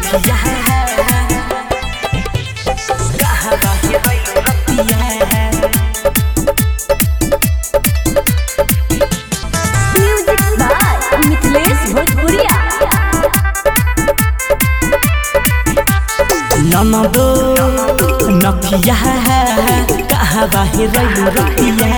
नफिया कहाँ बाहे रइलु रतिया म्यूजिक बाय मिथिलेश भोजपुरिया। ननदो नफिया कहाँ बाहे रइलु रतिया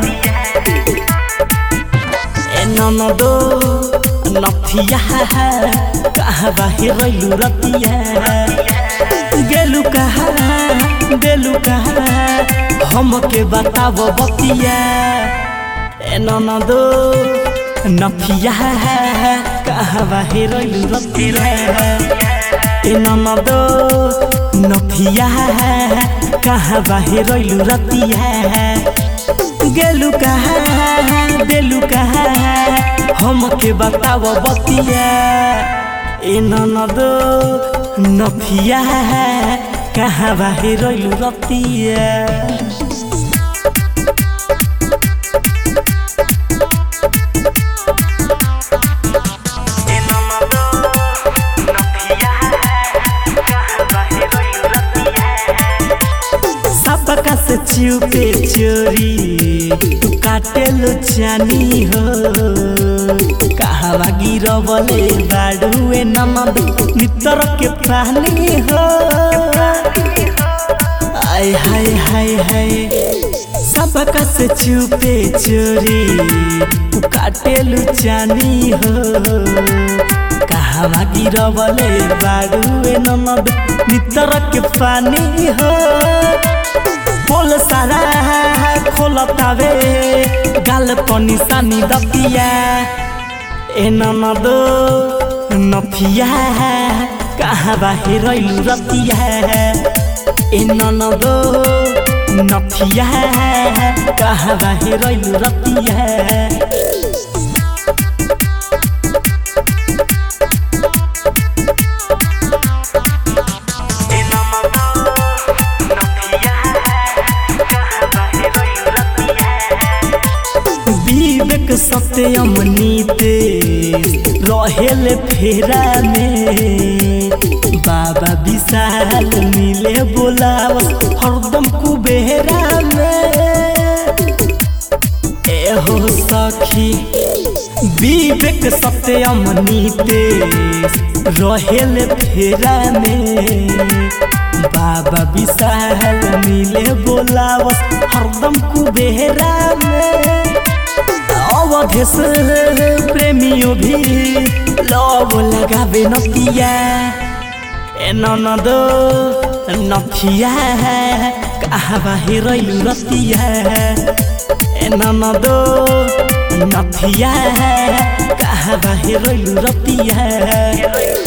ए ननदो नफिया कहाँ बाहे रइलु रतिया गेलु कहाँ देलु कहाँ हमके बताव बतिया ए ननदो नफिया कहाँ बाहे रइलु रतिया ए ननदो नफिया कहाँ बाहे रइलु रतिया गेलु कहाँ देलु कहाँ हमके बताव बतिया ए ननदो नफिया कहाँ बाहे रइलु रतिया सबका से चुपे चोरी तू काटेलो जानी हो कहवा गिरवले बाड़ुए ननद मित्र के पानी हो आय हाय हाय हाय सबका से चुपे चोरी तू काटेलो जानी हो कहवा गिरवले बाड़ुए ननद मित्र के पानी हो बोल सारा खोलतावे गाल पनी सानी दतिया ए ननदो नफिया कहाँ बाहे रइलु रतिया ए ननदो नफिया कहाँ बाहे रइलु रतिया विवेक सत्यम नीते रहेले फेरा में बाबा विशाल मिले बोलाव हरदम कुबेरा में ए हो सखी विवेक सत्यम नीते रहेले फेरा में बाबा विशाल मिले बोलाव हरदम कुबेरा में अवधेश प्रेमियों भी लव लगावे नतिया ए ननदो नफिया कहाँ बाहे रइलु रतिया ए ननदो नफिया कहाँ बाहे रइलु रतिया।